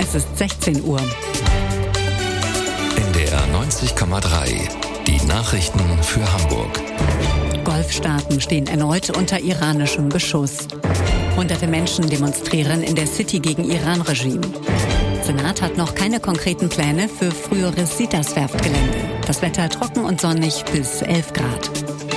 Es ist 16 Uhr. NDR 90,3. Die Nachrichten für Hamburg. Golfstaaten stehen erneut unter iranischem Beschuss. Hunderte Menschen demonstrieren in der City gegen Iran-Regime. Senat hat noch keine konkreten Pläne für früheres Sitas-Werftgelände. Das Wetter trocken und sonnig bis 11 Grad.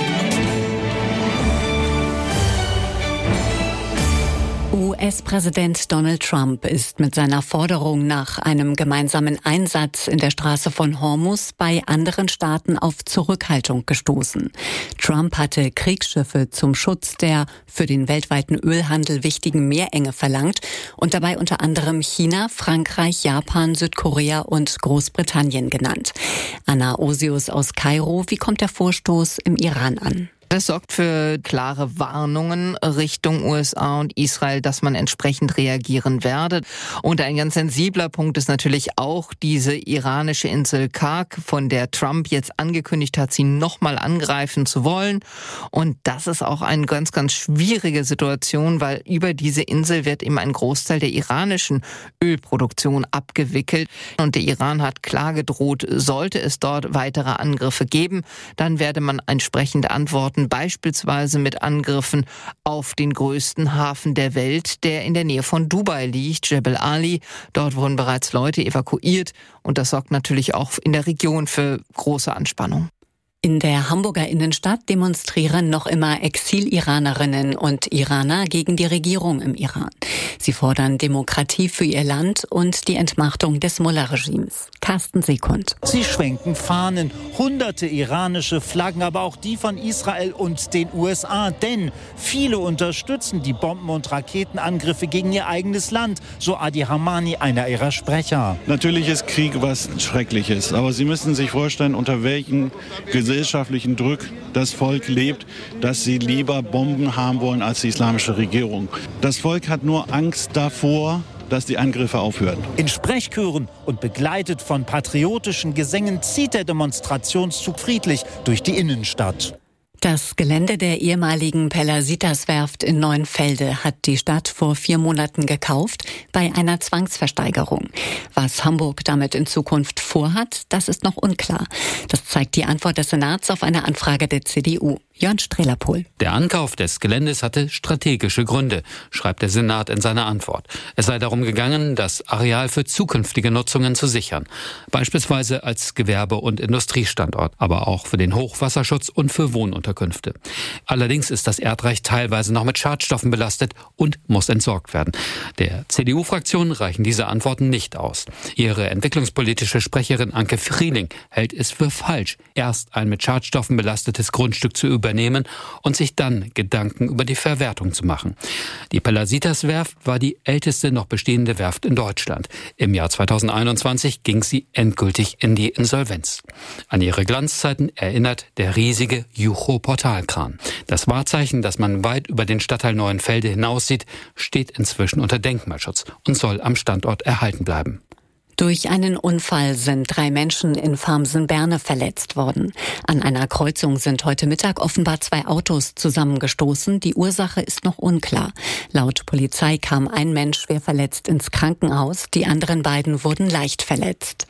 US-Präsident Donald Trump ist mit seiner Forderung nach einem gemeinsamen Einsatz in der Straße von Hormuz bei anderen Staaten auf Zurückhaltung gestoßen. Trump hatte Kriegsschiffe zum Schutz der für den weltweiten Ölhandel wichtigen Meerenge verlangt und dabei unter anderem China, Frankreich, Japan, Südkorea und Großbritannien genannt. Anna Osius aus Kairo, wie kommt der Vorstoß im Iran an? Das sorgt für klare Warnungen Richtung USA und Israel, dass man entsprechend reagieren werde. Und ein ganz sensibler Punkt ist natürlich auch diese iranische Insel Karg, von der Trump jetzt angekündigt hat, sie nochmal angreifen zu wollen. Und das ist auch eine ganz, ganz schwierige Situation, weil über diese Insel wird eben ein Großteil der iranischen Ölproduktion abgewickelt. Und der Iran hat klar gedroht, sollte es dort weitere Angriffe geben, dann werde man entsprechend antworten, beispielsweise mit Angriffen auf den größten Hafen der Welt, der in der Nähe von Dubai liegt, Jebel Ali. Dort wurden bereits Leute evakuiert und das sorgt natürlich auch in der Region für große Anspannung. In der Hamburger Innenstadt demonstrieren noch immer Exil-Iranerinnen und Iraner gegen die Regierung im Iran. Sie fordern Demokratie für ihr Land und die Entmachtung des Mullah-Regimes. Carsten Sekund. Sie schwenken Fahnen, hunderte iranische Flaggen, aber auch die von Israel und den USA. Denn viele unterstützen die Bomben- und Raketenangriffe gegen ihr eigenes Land, so Adi Hamani, einer ihrer Sprecher. Natürlich ist Krieg was Schreckliches, aber Sie müssen sich vorstellen, unter welchen gesellschaftlichen Druck das Volk lebt, dass sie lieber Bomben haben wollen als die islamische Regierung. Das Volk hat nur Angst davor, dass die Angriffe aufhören. In Sprechchören und begleitet von patriotischen Gesängen zieht der Demonstrationszug friedlich durch die Innenstadt. Das Gelände der ehemaligen Pelasitas-Werft in Neuenfelde hat die Stadt vor 4 Monaten gekauft bei einer Zwangsversteigerung. Was Hamburg damit in Zukunft vorhat, das ist noch unklar. Das zeigt die Antwort des Senats auf eine Anfrage der CDU. Jörn Strehler-Pohl. Der Ankauf des Geländes hatte strategische Gründe, schreibt der Senat in seiner Antwort. Es sei darum gegangen, das Areal für zukünftige Nutzungen zu sichern. Beispielsweise als Gewerbe- und Industriestandort, aber auch für den Hochwasserschutz und für Wohnunterkünfte. Allerdings ist das Erdreich teilweise noch mit Schadstoffen belastet und muss entsorgt werden. Der CDU-Fraktion reichen diese Antworten nicht aus. Ihre entwicklungspolitische Sprecherin Anke Frieling hält es für falsch, erst ein mit Schadstoffen belastetes Grundstück zu übernehmen und sich dann Gedanken über die Verwertung zu machen. Die Pelasitas-Werft war die älteste noch bestehende Werft in Deutschland. Im Jahr 2021 ging sie endgültig in die Insolvenz. An ihre Glanzzeiten erinnert der riesige Jucho-Portalkran. Das Wahrzeichen, das man weit über den Stadtteil Neuenfelde hinaussieht, steht inzwischen unter Denkmalschutz und soll am Standort erhalten bleiben. Durch einen Unfall sind 3 Menschen in Farmsen-Berne verletzt worden. An einer Kreuzung sind heute Mittag offenbar 2 Autos zusammengestoßen. Die Ursache ist noch unklar. Laut Polizei kam ein Mensch schwer verletzt ins Krankenhaus. Die anderen beiden wurden leicht verletzt.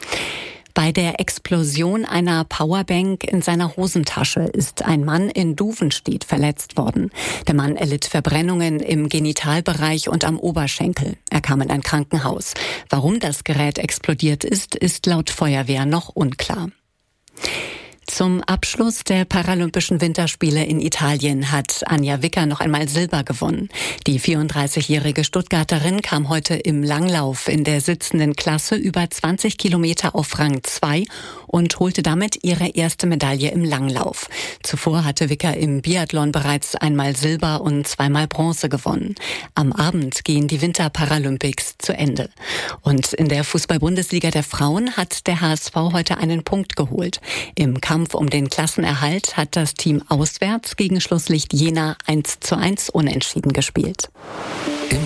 Bei der Explosion einer Powerbank in seiner Hosentasche ist ein Mann in Duvenstedt verletzt worden. Der Mann erlitt Verbrennungen im Genitalbereich und am Oberschenkel. Er kam in ein Krankenhaus. Warum das Gerät explodiert ist laut Feuerwehr noch unklar. Zum Abschluss der Paralympischen Winterspiele in Italien hat Anja Wicker noch einmal Silber gewonnen. Die 34-jährige Stuttgarterin kam heute im Langlauf in der sitzenden Klasse über 20 Kilometer auf Rang 2 und holte damit ihre erste Medaille im Langlauf. Zuvor hatte Wicker im Biathlon bereits einmal Silber und zweimal Bronze gewonnen. Am Abend gehen die Winterparalympics zu Ende. Und in der Fußball-Bundesliga der Frauen hat der HSV heute einen Punkt geholt. Im Kampf um den Klassenerhalt hat das Team auswärts gegen Schlusslicht Jena 1:1 unentschieden gespielt.